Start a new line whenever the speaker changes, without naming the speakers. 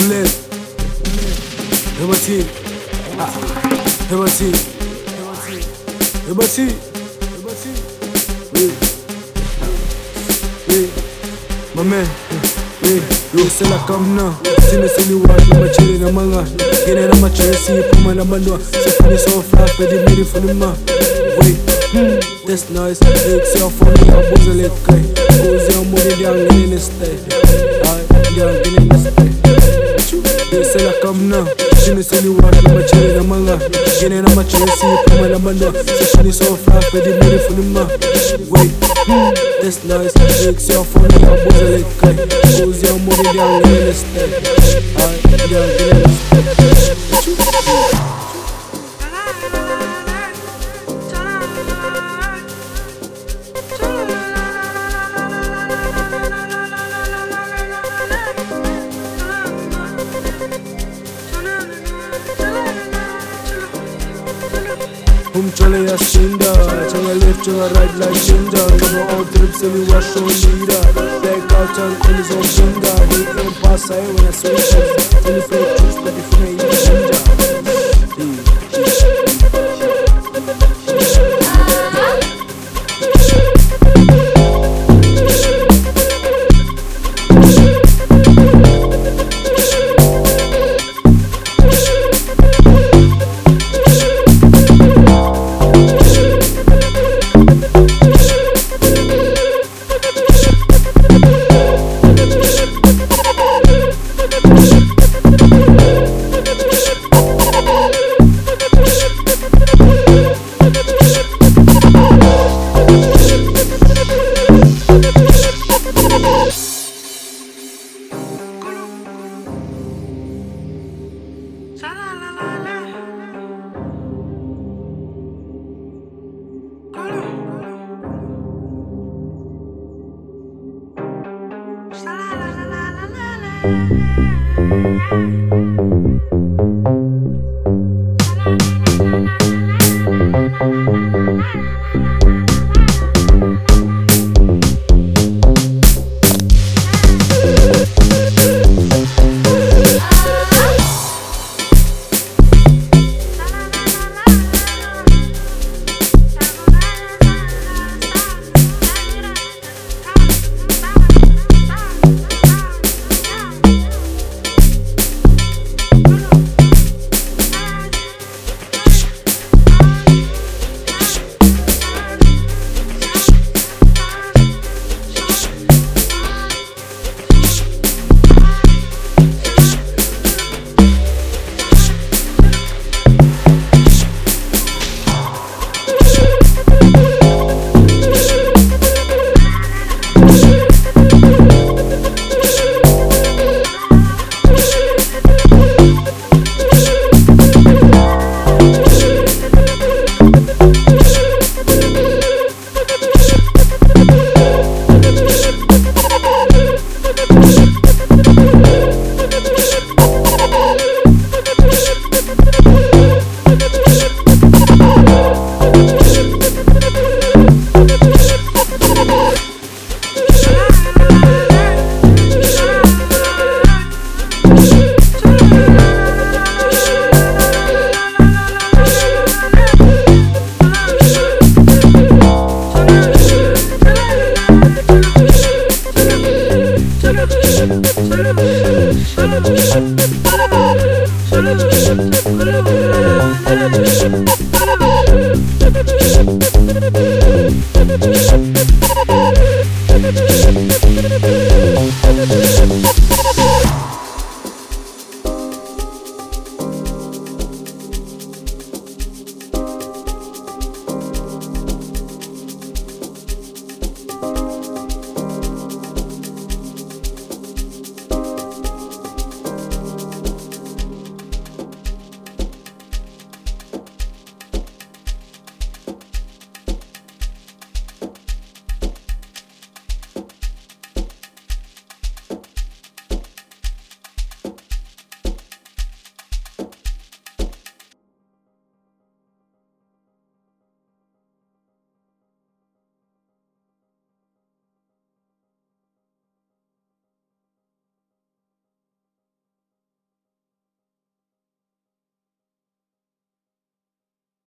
Umlet Hebati Hebati Hebati My man yo sela kamna sine sili watu machiri na manga gine na machesi puma na bandwa sifuni so flat pedi miri funima that's nice it's your phone ya buza lekai goes your money down in the stay down in the stay yo sela kamna sine sili watu machiri na manga gine na machesi puma na bandwa sifuni so flat pedi miri funima that's nice it's your phone ya buza lekai goes your money down in the stay down in the stay chale ya shinda chale left chale right like ninja cover all trips and we wash on leader black out and is on shinda we can pass I when I switch and if I choose but if I eat shinda